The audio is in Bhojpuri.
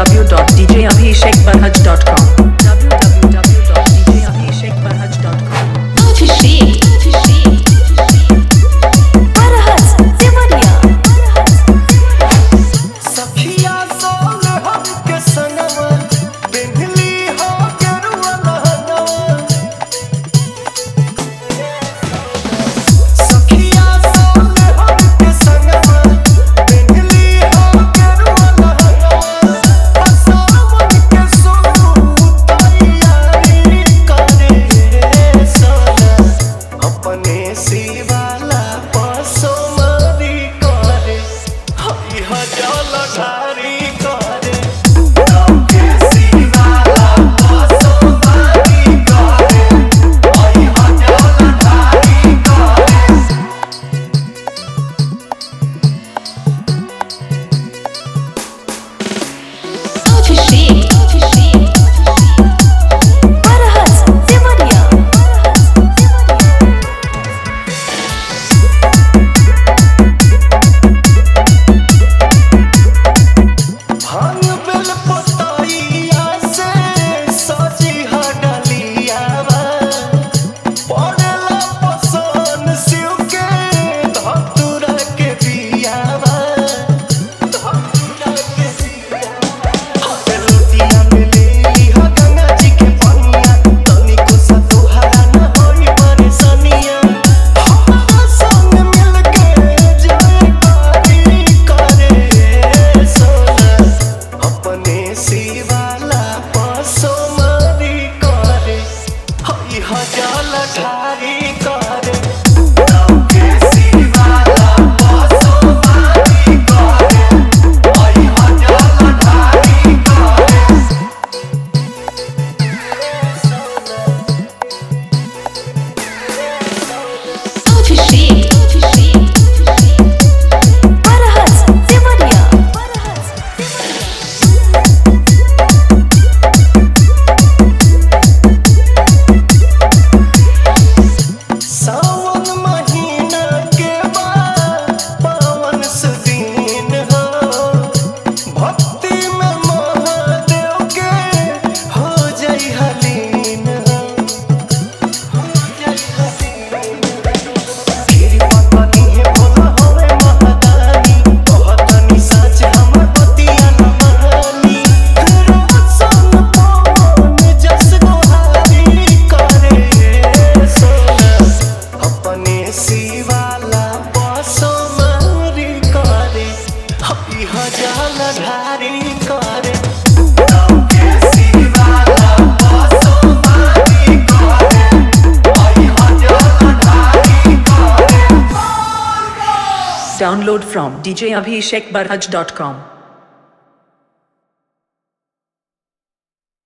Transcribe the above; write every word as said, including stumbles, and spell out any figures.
w dot d j abhishek barhaj dot com w w w dot d j abhishek barhaj dot com Abhishek Abhishek Barhaj Devariya सखिया सोल हम के संगवा बिंदली हो गरुआ लहनवा सखिया सोल हम के संगवा बिंदली हो गरुआ लहनवा असावन के सोनू तैयारी करे सोना अपने सिवाला पासो मरी करे हई हजल ढारी करे गाँव के सिवाला पासो मरी करे हई हजल ढारी करे Abhishek Abhishek Barhaj Devariya भांग बेल पतैया से सजी हडलियावा पड़ेला पसन शिव के धतूरा के बियावा धतूरा के बियावा लोटिया में लेली ह गंगा जी के पनिया तनिको सा तोहरा न होई परेशानिया हमरा संग मिलके जयकारी करे सोना अपने सिवाला पासो मरी करे हई हजल ढारी करे गाँव के सिवाला पासो मरी करे हई हजल ढारी करे Abhishek Abhishek Barhaj Devariya सावन महीना के बाद पावन सुदीन हो भक्ति में महादेव के हो जाई हलीन हो हो जाई हलीन कृपा कनी है भोला होवे महादानी कहतनी सच हमर बतिया न मानी रोज संग पवन जस गोहारी करे सोना अपने सिवाला पासो मरी करे हई हजल ढारी करे गाँव के सिवाला पासो मरी करे हई हजल ढारी करे download from d j abhishek barhaj dot com